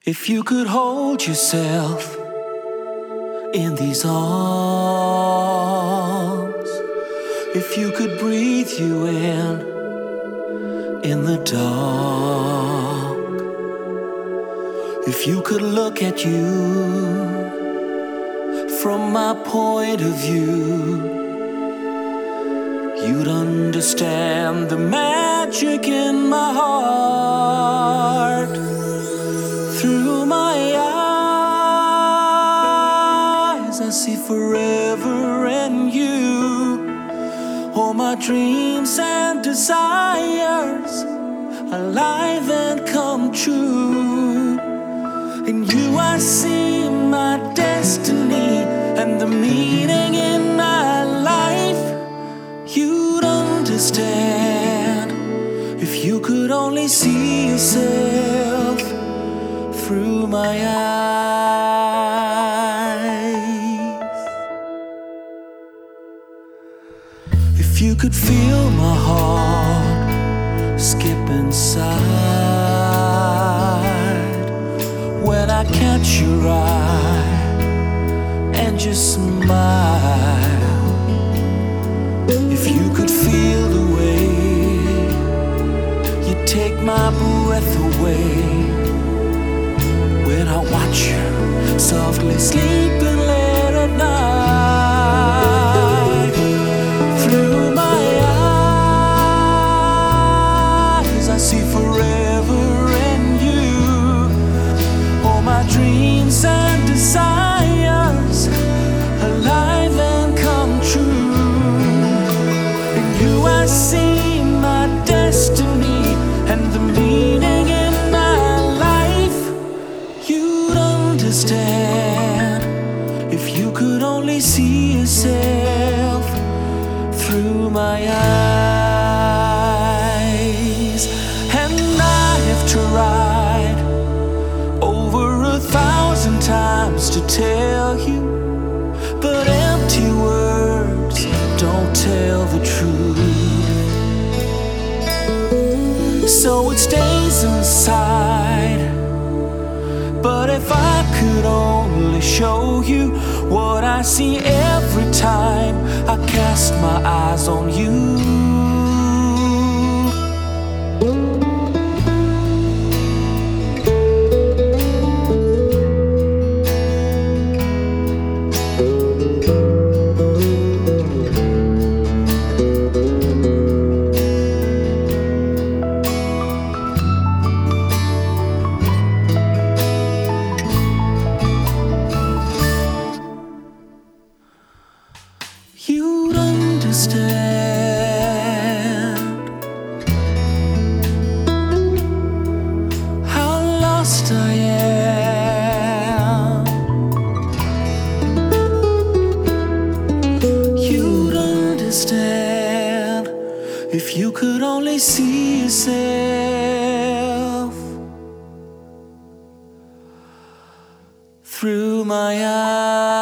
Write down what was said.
If you could hold yourself in these arms, if you could breathe you in the dark, if you could look at you from my point of view, you'd understand the magic in my heart. Through my eyes, I see forever and you. All my dreams and desires alive and come true. In you I see my destiny and the meaning in my life. You'd understand if you could only see yourself through my eyes. If you could feel my heart skip inside when I catch your eye and just smile. If you could feel the way you take my breath away when I watch you softly sleeping late at night. Through my eyes, I see forever and you. All my dreams and desires alive and come true. In you I see my destiny and the meaning in my life. You'd understand if you could only see yourself through my eyes. And I have tried over 1,000 times to tell you, but empty words don't tell the truth. So it stays inside. But if I could only show you what I see every time I cast my eyes on you. You'd understand how lost I am. You'd understand if you could only see yourself through my eyes.